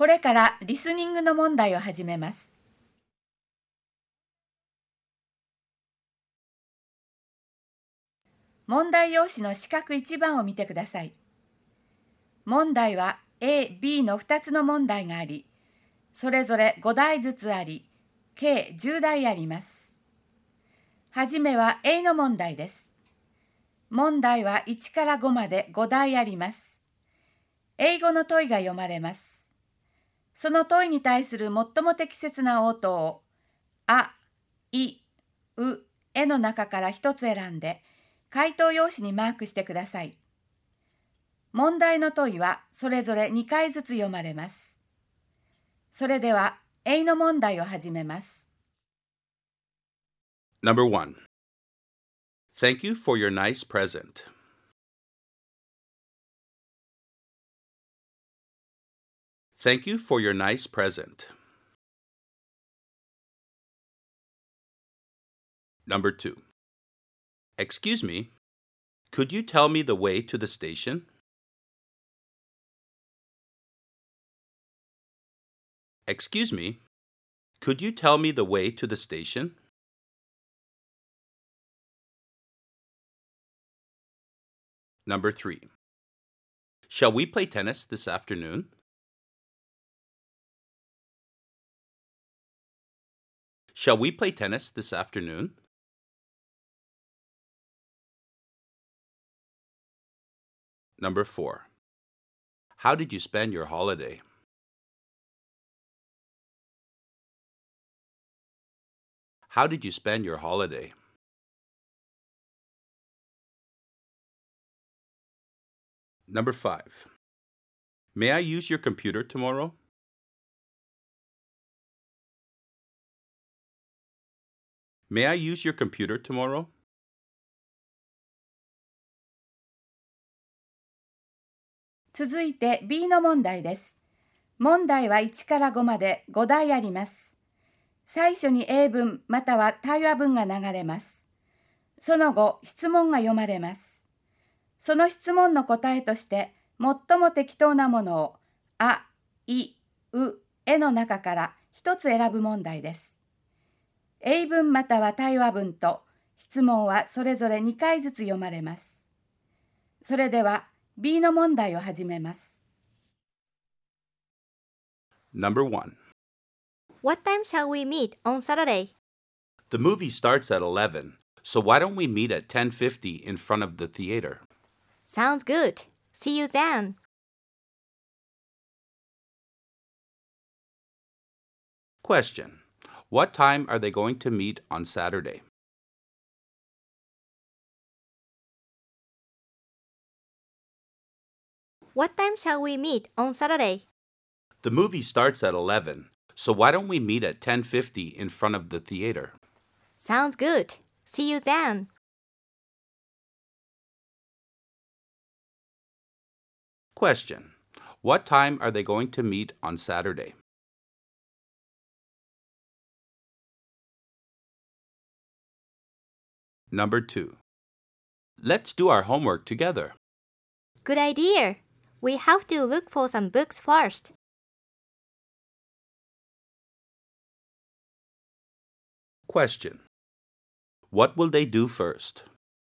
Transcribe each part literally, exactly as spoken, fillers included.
これからリスニングの問題を始めます。問題用紙の四角いちばんを見てください。問題は A、B のふたつの問題があり、それぞれごだいずつあり、計じゅうだいあります。はじめは A の問題です。問題はいちからごまでごだいあります。英語の問いが読まれます。その問いに対する最も適切な応答を、あ、い、う、えの中から一つ選んで、回答用紙にマークしてください。問題の問いはそれぞれにかいずつ読まれます。それでは A の問題を始めます。 Number one. Thank you for your nice present. Thank you for your nice present. Number two. Excuse me, could you tell me the way to the station? Excuse me, could you tell me the way to the station? Number three. Shall we play tennis this afternoon? Shall we play tennis this afternoon? Number four. How did you spend your holiday? How did you spend your holiday? Number five. May I use your computer tomorrow? May I use your computer tomorrow? 続いて B の問題です。問題はいちからごまでごだいあります。最初に英文または対話文が流れます。その後、質問が読まれます。その質問の答えとして、最も適当なものを、あ、い、う、えの中から一つ選ぶ問題です。英文または対話文と質問はそれぞれにかいずつ読まれます。それでは B の問題を始めます。 Number one. What time shall we meet on Saturday? The movie starts at eleven, so why don't we meet at ten fifty in front of the theater? Sounds good. See you then. Question. What time are they going to meet on Saturday? What time shall we meet on Saturday? The movie starts at eleven, so why don't we meet at ten fifty in front of the theater? Sounds good. See you then. Question. What time are they going to meet on Saturday? Number two. Let's do our homework together. Good idea. We have to look for some books first. Question. What will they do first?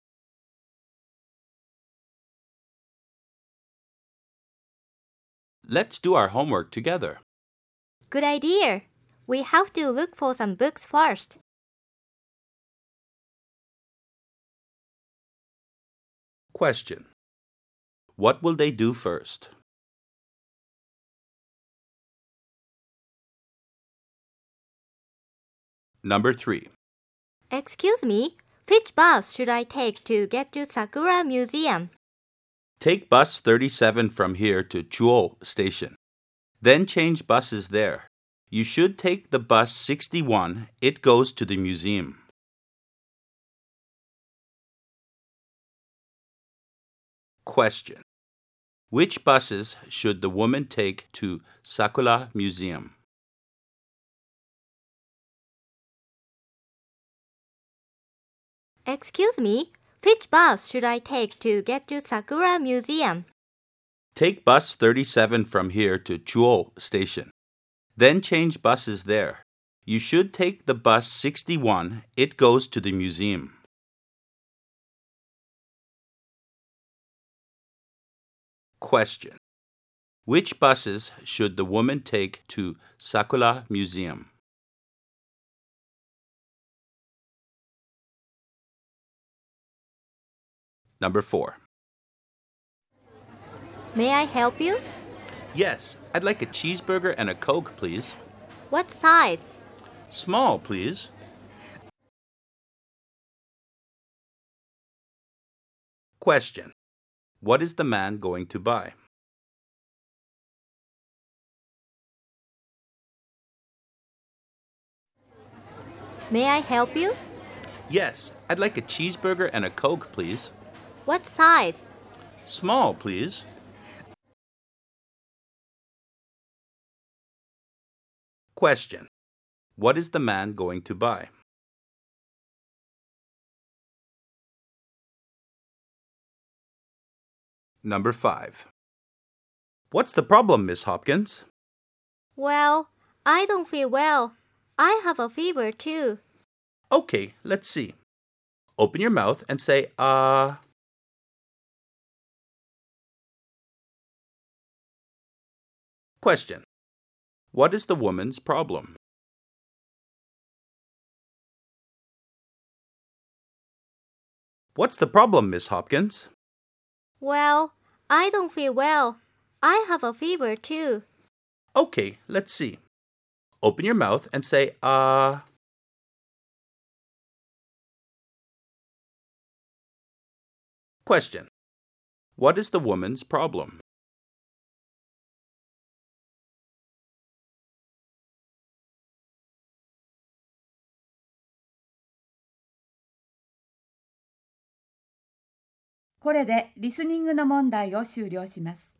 Let's do our homework together. Good idea. We have to look for some books first. Question. What will they do first? Number three. Excuse me, which bus should I take to get to Sakura Museum? Take bus thirty-seven from here to Chuo Station. Then change buses there. You should take the bus sixty-one. It goes to the museum. Question. Which buses should the woman take to Sakura Museum? Excuse me, which bus should I take to get to Sakura Museum? Take bus thirty-seven from here to Chuo Station. Then change buses there. You should take the bus sixty-one. It goes to the museum. Question. Which buses should the woman take to Sakura Museum? Number four. May I help you? Yes, I'd like a cheeseburger and a Coke, please. What size? Small, please. Question. What is the man going to buy? May I help you? Yes, I'd like a cheeseburger and a Coke, please. What size? Small, please. Question. What is the man going to buy? Number five. What's the problem, Miss Hopkins? Well, I don't feel well. I have a fever too. Okay, let's see. Open your mouth and say, ah. Uh... Question. What is the woman's problem? What's the problem, Miss Hopkins? Well, I don't feel well. I have a fever too. Okay, let's see. Open your mouth and say, ah. Uh... Question. What is the woman's problem? これでリスニングの問題を終了します。